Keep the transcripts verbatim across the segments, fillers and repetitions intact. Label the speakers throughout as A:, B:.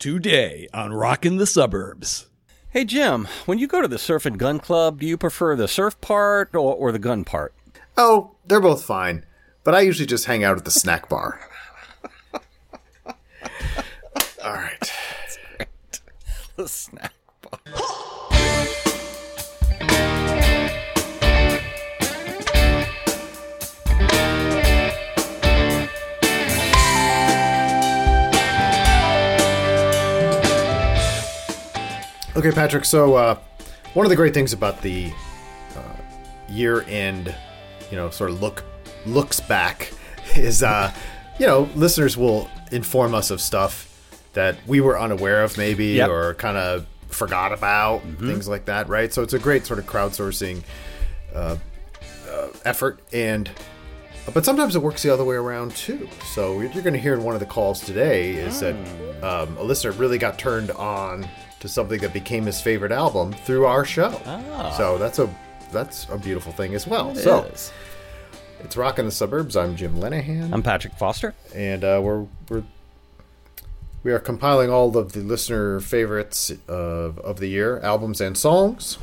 A: today on Rockin' the Suburbs.
B: Hey, Jim, when you go to the Surf and Gun Club, do you prefer the surf part or, or the gun part?
C: Oh, they're both fine, but I usually just hang out at the snack bar. All right.
B: That's great. The snack bar.
C: Okay, Patrick, so uh, one of the great things about the uh, year-end, you know, sort of look looks back is, uh, you know, listeners will inform us of stuff that we were unaware of maybe yep. or kind of forgot about, mm-hmm. things like that, right? So it's a great sort of crowdsourcing uh, uh, effort, and but sometimes it works the other way around too. So what you're going to hear in one of the calls today is oh. that um, a listener really got turned on to something that became his favorite album through our show. Ah. So that's a that's a beautiful thing as well.
B: It
C: so
B: is.
C: It's Rockin' the Suburbs. I'm Jim Lenahan.
B: I'm Patrick Foster.
C: And uh, we're we're we are compiling all of the listener favorites of of the year, albums and songs.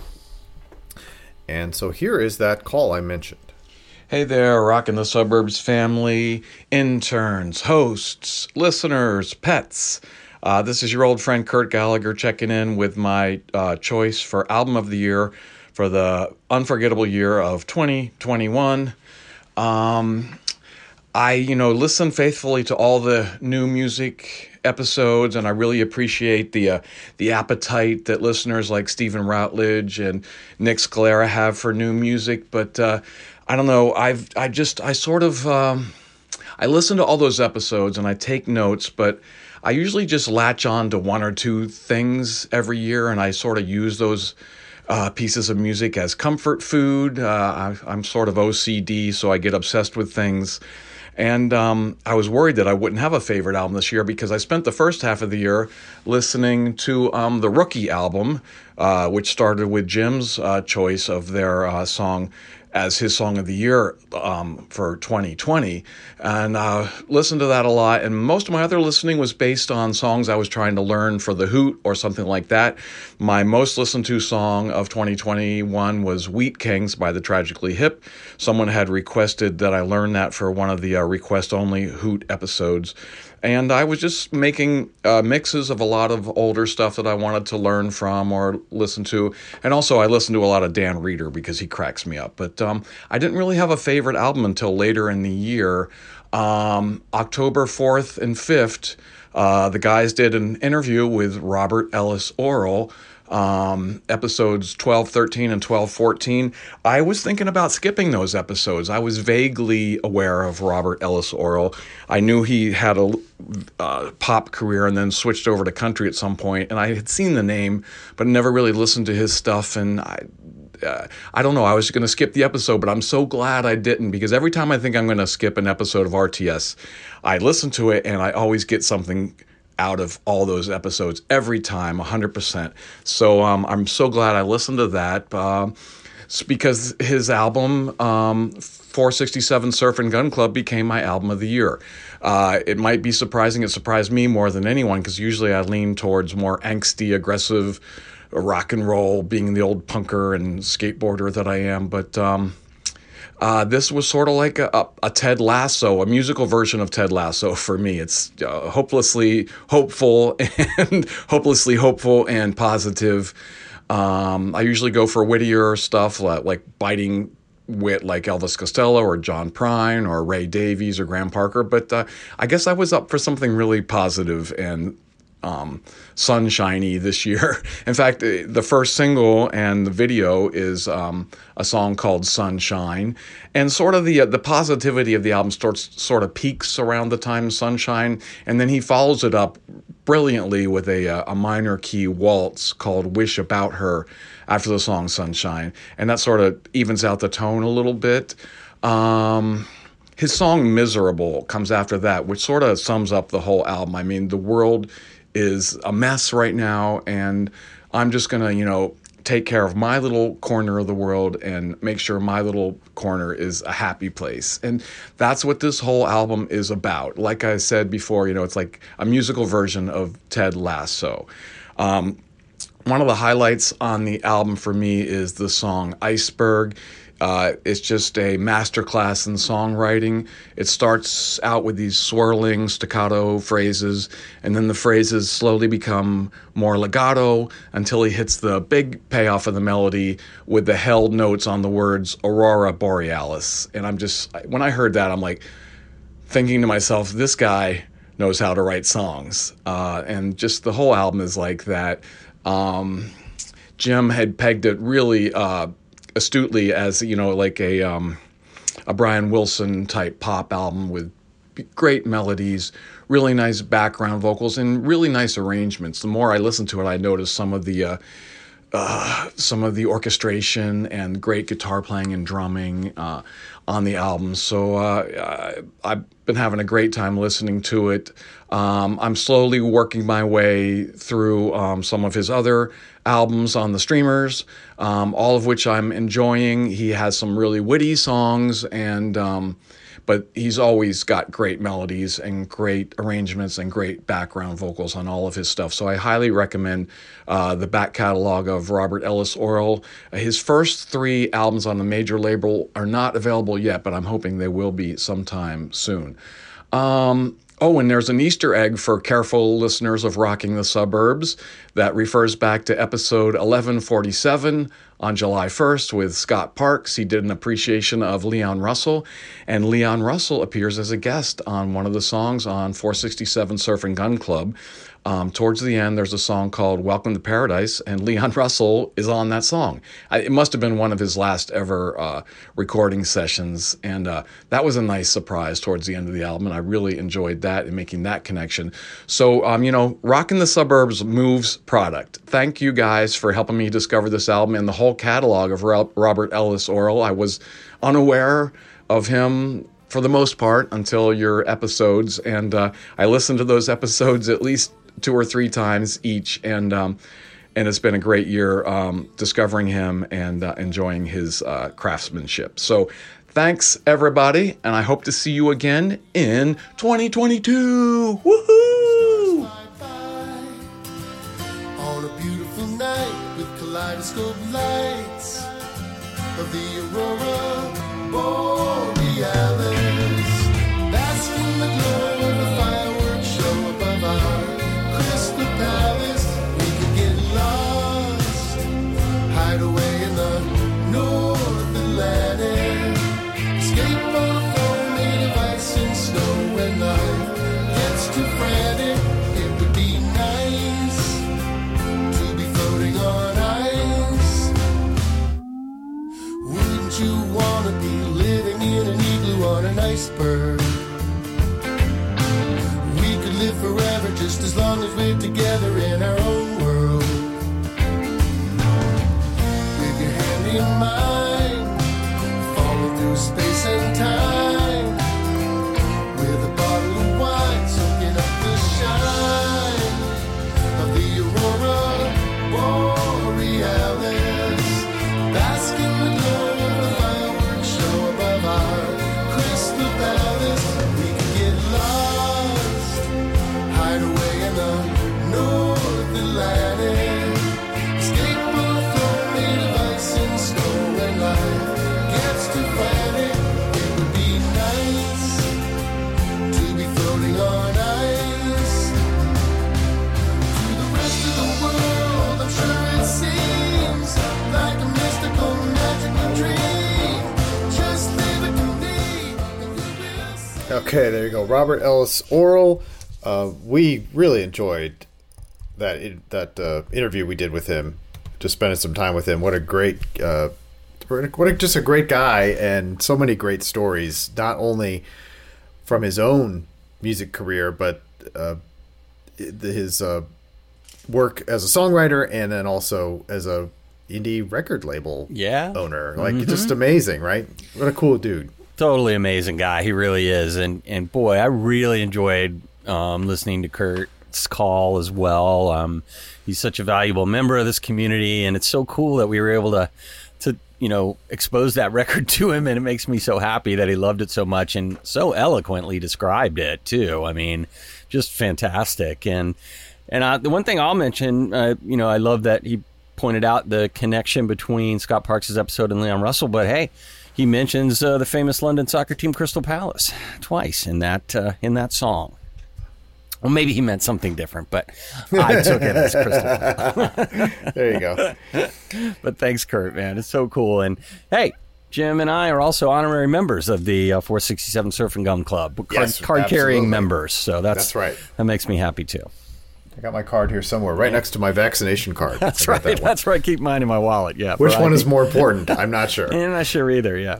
C: And so here is that call I mentioned.
D: Hey there, Rockin' the Suburbs family, interns, hosts, listeners, pets. Uh, this is your old friend Kurt Gallagher checking in with my uh, choice for Album of the Year for the unforgettable year of twenty twenty-one. Um, I, you know, listen faithfully to all the new music episodes, and I really appreciate the uh, the appetite that listeners like Stephen Routledge and Nick Scalera have for new music. But uh, I don't know, I've I just I sort of um, I listen to all those episodes and I take notes, but I usually just latch on to one or two things every year, and I sort of use those uh, pieces of music as comfort food. Uh, I, I'm sort of O C D, so I get obsessed with things. And um, I was worried that I wouldn't have a favorite album this year because I spent the first half of the year listening to um, the Rookie album, uh, which started with Jim's uh, choice of their uh, song as his song of the year um, for twenty twenty, and uh, listened to that a lot. And most of my other listening was based on songs I was trying to learn for The Hoot or something like that. My most listened to song of twenty twenty-one was Wheat Kings by the Tragically Hip. Someone had requested that I learn that for one of the uh, request-only Hoot episodes. And I was just making uh, mixes of a lot of older stuff that I wanted to learn from or listen to. And also I listened to a lot of Dan Reeder because he cracks me up. But um, I didn't really have a favorite album until later in the year. Um, October fourth and fifth, uh, the guys did an interview with Robert Ellis Oral, um, episodes twelve, thirteen, and twelve, fourteen. I was thinking about skipping those episodes. I was vaguely aware of Robert Ellis Oral. I knew he had a uh, pop career and then switched over to country at some point, and I had seen the name, but never really listened to his stuff, and I Uh, I don't know, I was going to skip the episode, but I'm so glad I didn't, because every time I think I'm going to skip an episode of R T S, I listen to it and I always get something out of all those episodes every time, one hundred percent. So um, I'm so glad I listened to that uh, because his album, um, four sixty-seven Surf and Gun Club, became my album of the year. Uh, it might be surprising, it surprised me more than anyone, because usually I lean towards more angsty, aggressive rock and roll, being the old punker and skateboarder that I am. But um, uh, this was sort of like a, a, a Ted Lasso, a musical version of Ted Lasso for me. It's uh, hopelessly hopeful and hopelessly hopeful and positive. Um, I usually go for wittier stuff like, like biting wit like Elvis Costello or John Prine or Ray Davies or Graham Parker. But uh, I guess I was up for something really positive and Um, sunshiny this year. In fact, the first single and the video is um, a song called Sunshine, and sort of the uh, the positivity of the album starts sort of peaks around the time Sunshine, and then he follows it up brilliantly with a a minor key waltz called Wish About Her after the song Sunshine, and that sort of evens out the tone a little bit. Um, his song Miserable comes after that, which sort of sums up the whole album. I mean, the world is a mess right now, and I'm just gonna, you know, take care of my little corner of the world and make sure my little corner is a happy place. And that's what this whole album is about. Like I said before, you know, it's like a musical version of Ted Lasso. Um, one of the highlights on the album for me is the song Iceberg. Uh, it's just a masterclass in songwriting. It starts out with these swirling staccato phrases, and then the phrases slowly become more legato until he hits the big payoff of the melody with the held notes on the words Aurora Borealis. And I'm just, when I heard that, I'm like thinking to myself, this guy knows how to write songs. Uh, and just the whole album is like that. Um, Jim had pegged it really uh, astutely as, you know, like a um, a Brian Wilson type pop album with great melodies, really nice background vocals, and really nice arrangements. The more I listened to it, I noticed some of the uh, uh, some of the orchestration and great guitar playing and drumming uh, on the album. So uh, I've been having a great time listening to it. Um, I'm slowly working my way through um, some of his other albums on the streamers, um, all of which I'm enjoying. He has some really witty songs, and um, but he's always got great melodies and great arrangements and great background vocals on all of his stuff. So I highly recommend uh, the back catalog of Robert Ellis Oral. His first three albums on the major label are not available yet, but I'm hoping they will be sometime soon. Um, Oh, and there's an Easter egg for careful listeners of Rocking the Suburbs that refers back to episode eleven forty-seven on July first with Scott Parks. He did an appreciation of Leon Russell, and Leon Russell appears as a guest on one of the songs on four sixty-seven Surf and Gun Club. Um, towards the end, there's a song called Welcome to Paradise, and Leon Russell is on that song. I, it must have been one of his last ever uh, recording sessions, and uh, that was a nice surprise towards the end of the album, and I really enjoyed that and making that connection. So, um, you know, Rockin' the Suburbs moves product. Thank you guys for helping me discover this album and the whole catalog of Robert Ellis Oral. I was unaware of him for the most part until your episodes, and uh, I listened to those episodes at least two or three times each, and um, and it's been a great year um, discovering him and uh, enjoying his uh, craftsmanship. So thanks, everybody, and I hope to see you again in twenty twenty-two. Woohoo!
E: On a beautiful night with kaleidoscope lights of the Aurora Borealis, basking the glow of the fireworks show above our Crystal Palace. We could get lost, hide away in the North Atlantic, escape on a foam made of ice and snow. When life gets too frantic, it would be nice to be floating on ice. Wouldn't you want to be living in an igloo on an iceberg? We could live forever just as long as we're together in our own world. With your hand in mine, falling through space and time, with a bottle of wine soaking up the shine of the Aurora Borealis, basking the glow of the fireworks show above our Crystal Palace. We could get lost, hide away in the North Atlantic, escape on a floor made of ice and snow. When life gets too frantic, it would be nice to be floating on ice. To the rest of the world, I'm sure it seems like a mystical, magical dream. Just leave it to me, and you will see.
C: Okay, there you go. Robert Ellis Oral. Uh, we really enjoyed that that uh, interview we did with him. Just spending some time with him. What a great, uh, what a, just a great guy, and so many great stories. Not only from his own music career, but uh, his uh, work as a songwriter, and then also as a indie record label
B: Yeah.
C: owner. Like, just amazing, right? What a cool dude.
B: Totally amazing guy. He really is. And, and boy, I really enjoyed um, listening to Kurt Kurt's call as well. Um, he's such a valuable member of this community, and it's so cool that we were able to, to you know, expose that record to him, and it makes me so happy that he loved it so much and so eloquently described it too. I mean, just fantastic. And and uh, the one thing I'll mention, uh, you know, I love that he pointed out the connection between Scott Parks' episode and Leon Russell, but hey, he mentions uh, the famous London soccer team Crystal Palace twice in that uh, in that song. Well, maybe he meant something different, but I took it as Crystal Palace.
C: There you go.
B: But thanks, Kurt, man. It's so cool. And hey, Jim and I are also honorary members of the uh, four sixty-seven Surf and Gun Club, card,
C: Yes,
B: card carrying
C: absolutely.
B: members. So that's,
C: That's right.
B: That makes me happy too.
C: I got my card here somewhere, right next to my vaccination card.
B: That's
C: I got
B: right.
C: that one.
B: That's right. Keep mine in my wallet. Yeah.
C: Which
B: but
C: one
B: I-
C: is more important? I'm not sure.
B: I'm not sure either. Yeah.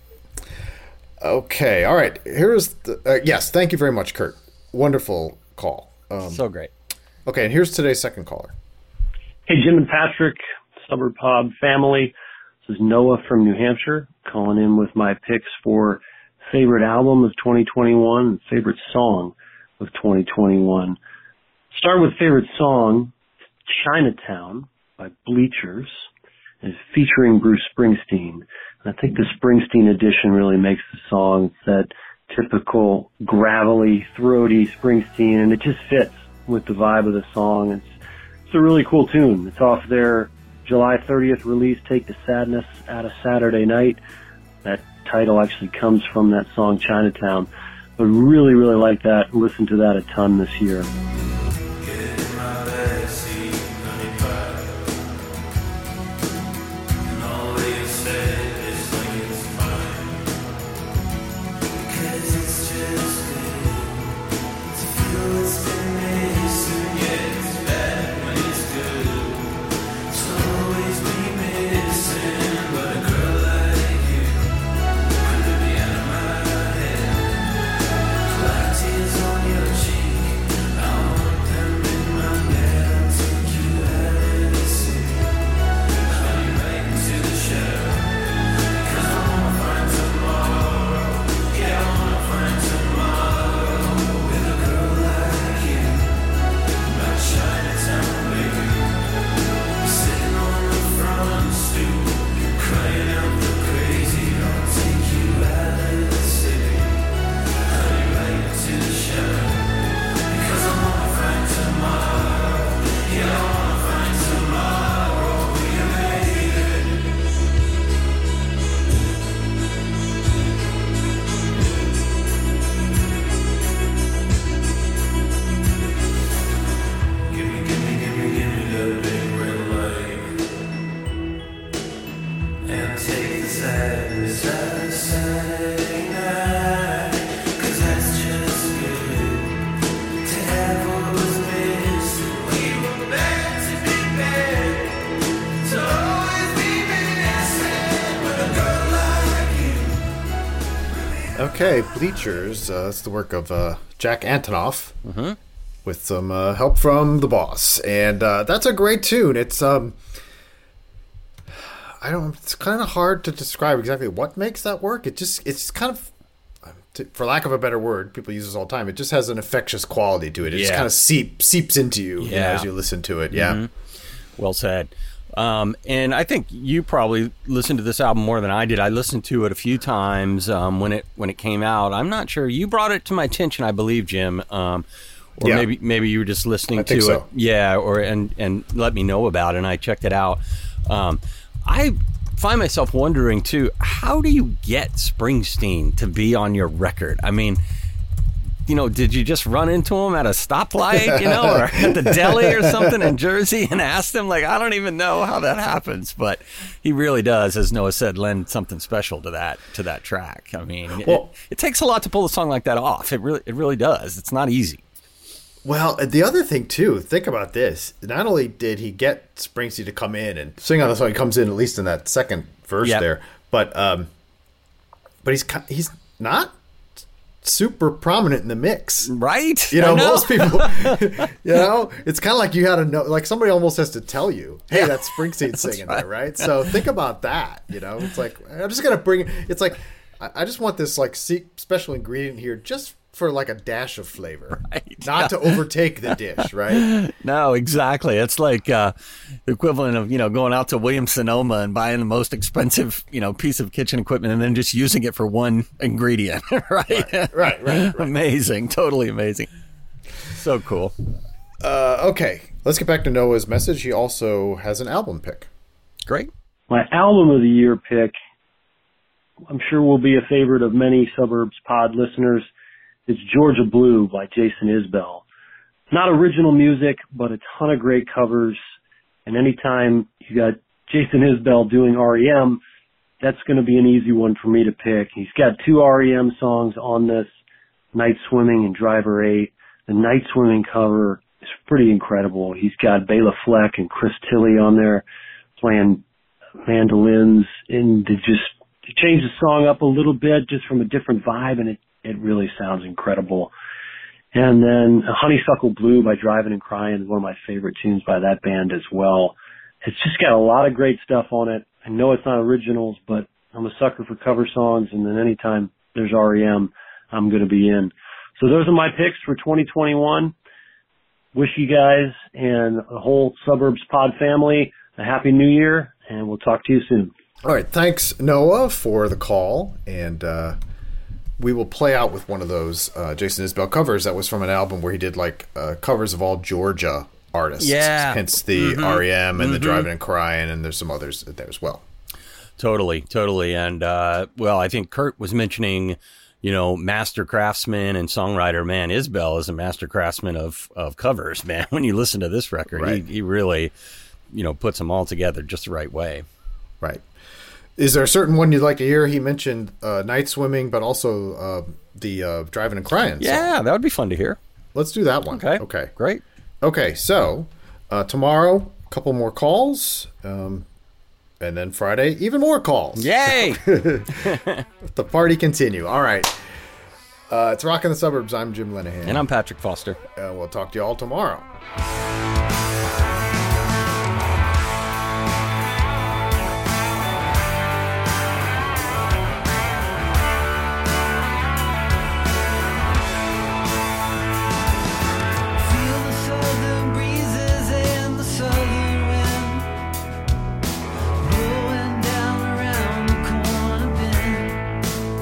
C: Okay, all right. Here's the uh, yes. Thank you very much, Kurt. Wonderful call. Um,
B: So great.
C: okay, and here's today's second caller.
F: Hey, Jim and Patrick, Suburb Pod family. This is Noah from New Hampshire calling in with my picks for favorite album of twenty twenty-one and favorite song of twenty twenty-one. Start with favorite song, Chinatown by Bleachers, and it's featuring Bruce Springsteen. And I think the Springsteen edition really makes the song. It's that typical gravelly, throaty Springsteen, and it just fits with the vibe of the song. It's It's a really cool tune. It's off their July thirtieth release, Take the Sadness Out of Saturday Night. That title actually comes from that song, Chinatown. But really, really like that. Listen to that a ton this year.
C: Okay, Bleachers. Uh, that's the work of uh, Jack Antonoff with some uh, help from the boss, and uh, that's a great tune. It's um, I don't. It's kind of hard to describe exactly what makes that work. It just, it's kind of, for lack of a better word, people use this all the time. It just has an infectious quality to it. It just
B: Yeah.
C: kind of seep, seeps into you, you know,
B: Yeah.
C: as you listen to it. Yeah.
B: Well said. Um, and I think you probably listened to this album more than I did. I listened to it a few times um, when it when it came out. I'm not sure. You brought it to my attention, I believe, Jim. Um, or
C: Yeah.
B: maybe maybe you were just listening
C: I
B: to
C: think
B: it.
C: so.
B: Yeah, or and and let me know about it, and I checked it out. Um, I find myself wondering too, how do you get Springsteen to be on your record? I mean, you know, did you just run into him at a stoplight, you know, or at the deli or something in Jersey and asked him? Like, I don't even know how that happens, but he really does, as Noah said, lend something special to that to that track. I mean,
C: Well-
B: it, it takes a lot to pull a song like that off. It really, it really does. It's not easy.
C: Well, the other thing too, think about this. Not only did he get Springsteen to come in and sing on the song, he comes in at least in that second verse
B: Yep.
C: there, but um, but he's ki- he's not super prominent in the mix.
B: Right?
C: You know,
B: I
C: most people, you know, it's kind of like you had to know, like somebody almost has to tell you, hey, that's Springsteen singing there, right? So think about that, you know, it's like, I'm just going to bring, it's like, I, I just want this like se- special ingredient here just for like a dash of flavor,
B: Right.
C: not to overtake the dish, right?
B: No, exactly. It's like uh, the equivalent of, you know, going out to Williams-Sonoma and buying the most expensive, you know, piece of kitchen equipment and then just using it for one ingredient, right?
C: Right, right, right, right.
B: Amazing. Totally amazing. So cool.
C: Uh, okay, let's get back to Noah's message. He also has an album pick.
B: Great.
F: My album of the year pick, I'm sure will be a favorite of many Suburbs Pod listeners. It's Georgia Blue by Jason Isbell. Not original music, but a ton of great covers. And anytime you got Jason Isbell doing R E M, that's going to be an easy one for me to pick. He's got two R E M songs on this, Night Swimming and Driver eight. The Night Swimming cover is pretty incredible. He's got Bela Fleck and Chris Tilley on there playing mandolins, and to just to change the song up a little bit just from a different vibe, and it It really sounds incredible. And then Honeysuckle Blue by Driving and Crying is one of my favorite tunes by that band as well. It's just got a lot of great stuff on it. I know it's not originals, but I'm a sucker for cover songs, and then anytime there's R E M, I'm going to be in. So those are my picks for twenty twenty-one. Wish you guys and the whole Suburbs Pod family a happy new year, and we'll talk to you soon.
C: All right, thanks, Noah, for the call, and uh, we will play out with one of those uh, Jason Isbell covers that was from an album where he did like uh, covers of all Georgia artists.
B: Yeah.
C: Hence the
B: Mm-hmm.
C: R E M and
B: Mm-hmm.
C: the Driving and Crying, and there's some others there as well.
B: Totally, totally. And, uh, well, I think Kurt was mentioning, you know, master craftsman and songwriter. Man, Isbell is a master craftsman of, of covers, man. When you listen to this record,
C: Right.
B: he, he really, you know, puts them all together just the right way.
C: Right. Is there a certain one you'd like to hear? He mentioned uh, Night Swimming, but also uh, the uh, Driving and Crying song.
B: Yeah, that would be fun to hear.
C: Let's do that one.
B: Okay.
C: Okay.
B: Great.
C: Okay, so uh, tomorrow, a couple more calls, um, and then Friday, even more calls.
B: Yay!
C: Let the party continue. All right. Uh, it's Rockin' the Suburbs. I'm Jim Lenahan.
B: And I'm Patrick Foster.
C: Uh, we'll talk to you all tomorrow.
G: Feel the southern breezes and the southern wind blowing down around the corner bend.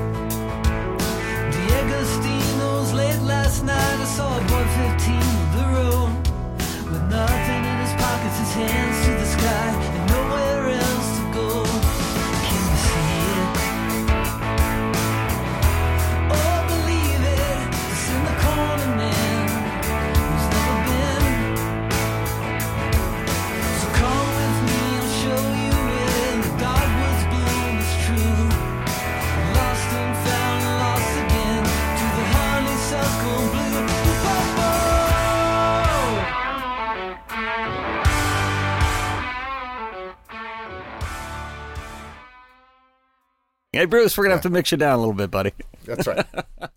G: D'Agostino's late last night. I saw a boy fifteen on the road with nothing in his pockets, his hands to the sky and nowhere else to go. Can you see it? Oh, believe it. It's in the corner, man. Who's never been. So come with me, I'll show you where the dogwoods bloom is true. Lost and found, lost again to the honeysuckle blue.
B: Hey, Bruce, we're going to have to mix you down a little bit, buddy.
C: That's right.